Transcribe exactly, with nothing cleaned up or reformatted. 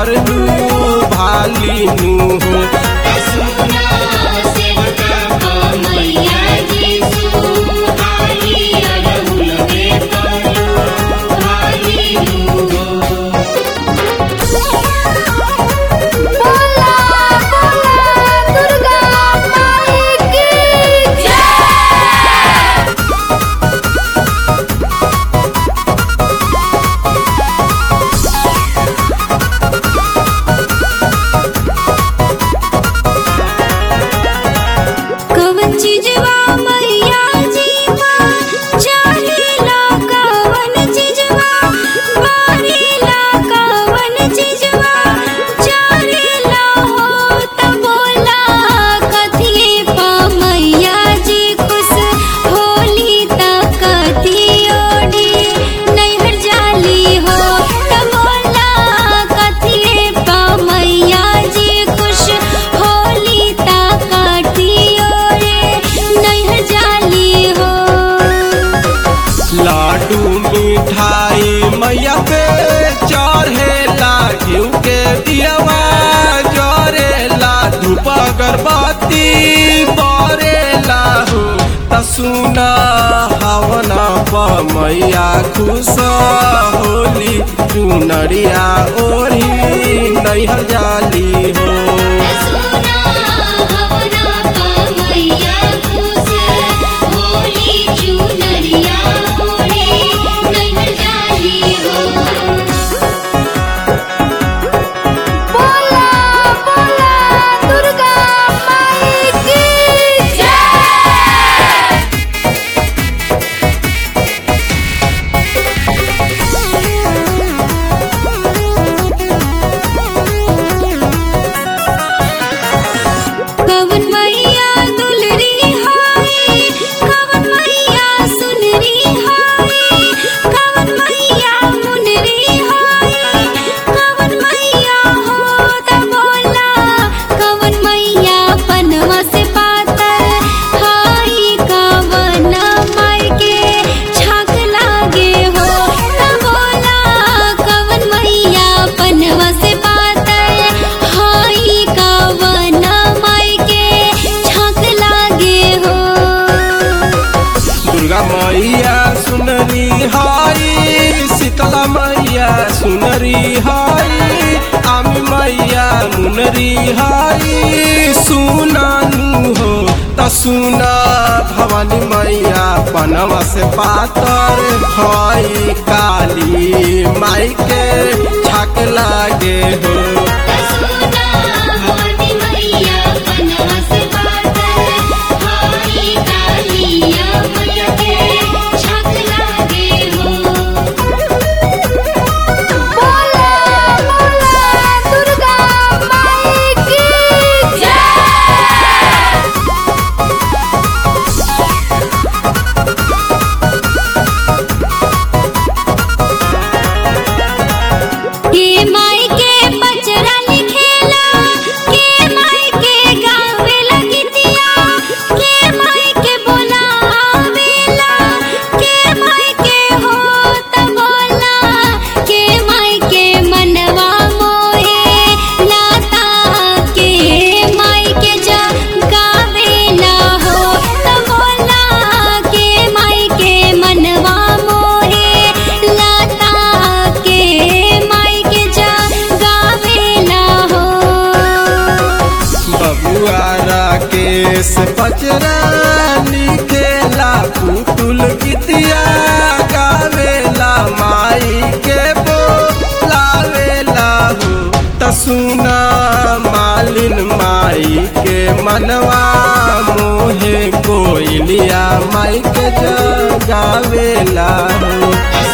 कर लू भाली नु हो। लाडू मिठाई मैया पे चढ़ेला घिउ के दियवा जरेला धूप अगरबत्ती बरेला हो। त सुना हवना प मैया खुश होली चुनरिया ओढ़ी नैहर जाली हो। मैया सुनरी हाई शीतला मैया सुनरी हाई आमी मैया मुनरी हाई सुनानु हो। त सुना भवानी मैया पनवा से पातर हाई काली माई के छाक लागे हो। केस पचरा लिखेला पुतुल गीतिया गावेला माई के बोलावेला हो। त सुना मालिन माई के मनवा मोहे कोइलिया माई के जगावेला हो।